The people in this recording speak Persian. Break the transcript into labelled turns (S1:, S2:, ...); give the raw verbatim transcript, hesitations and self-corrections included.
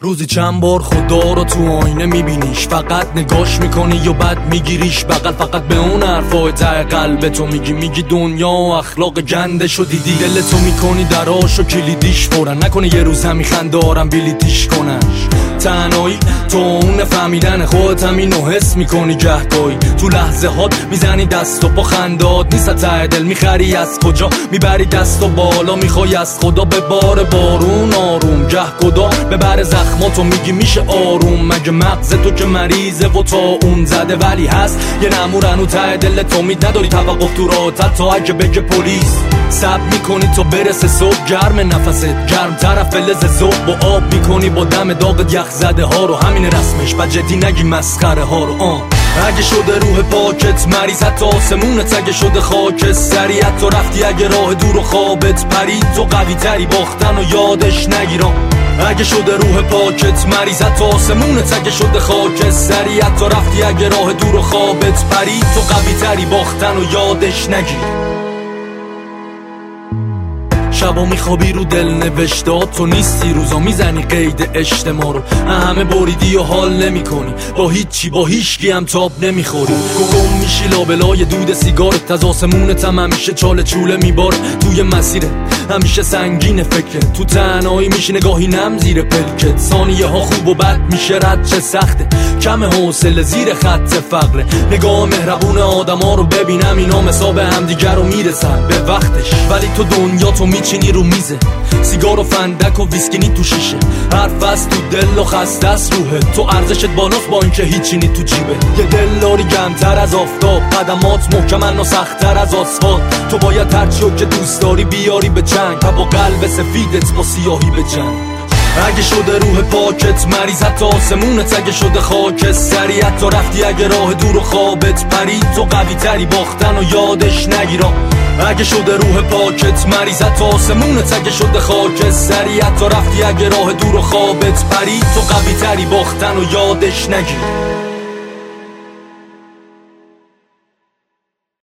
S1: روزی چند بار خدا رو تو آینه میبینیش، فقط نگاش میکنی یا بد میگیریش بغل، فقط به اون حرفای ته قلب تو میگی میگی دنیا و اخلاق گندشو دیدی، دلتو میکنی دراشو کلیدیش فورن، نکنه یه روز همی خندارم بلیتیش کنن. تنهایی تو اون فهمیدن خودت همینو حس میکنی گهگاهی، تو لحظه هات میزنی دست و پا خندات نیست ته دل، میخری از کجا میبری دست و بالا، میخوای از خدا به بار بارون آروم، گه خدا ببره زخماتو میگی میشه آروم، مگه مغز تو که مریضه و تا اون زده ولی هست یه نمورن و ته دل تو مید، نداری توقف تو راحتت تا اگه بگه پلیس، سب میکنی تا برسه صبح گرم نفست گرم طرف فلز زوب و آب میکنی با دم داغ یخ زده ها رو، همین رسمش و جدی نگی مسخره ها رو. آه اگه شده روح پاکت مریض حتی آسمونت، اگه شده خاک سریعت تو رفتی، اگه راه دور و خوابت پرید تو قوی تری باختن و یادش نگیرم، اگه شده روح پاکت مریض حتی آسمونت، اگه شده خاک سریعت تو رفتی، اگه راه دور و خوابت پرید تو قوی تری باختن و یادش نگیرم. شبا میخوابی رو دل نوشتات تو نیستی، روزا میزنی قید اجتماع رو، همه بریدی و حال نمی کنی با هیچی، با هیچکی هم تاب نمیخوری، گم میشی لابلای دود سیگارت، از آسمونت هم همیشه چاله چوله میباره، توی مسیره همیشه سنگین فکرت، تو تنهایی میشی نگاهی نم زیر پلکت، ثانیه ها خوب و بد میشه رد چه سخته، کم حوصله زیر خط فقره، نگاه مهربون آدما رو ببینم اینا مثاب همدیگر رو میرسن به وقتش، ولی تو دنیا تو میچینی رو میزه، سیگار و فندک و ویسکینی تو شیشه، حرف از تو دل و خسته است روحه، تو ارزشت بالاست با اینکه هیچی نی تو جیبه، یه دلاری گمتر از آفتاب، قدمات محکمن و سخت‌تر از آسفالت، تو باید هرچیو که دوست داری بیاری به چنگ، با قلب سفیدت با سیاهی به جنگ. اگه شده روح پاکت مریض حتی آسمونت، اگه شده خاک سریعت تو رفتی، اگه راه دور و خوابت پرید تو قوی تری باختن و یادش نگیرم، اگه شده روح پاکت مریض حتی آسمونت، اگه شده خاک سریعت تو رفتی، اگه راه دور و خوابت پرید تو قوی تری باختن و یادش نگیرم.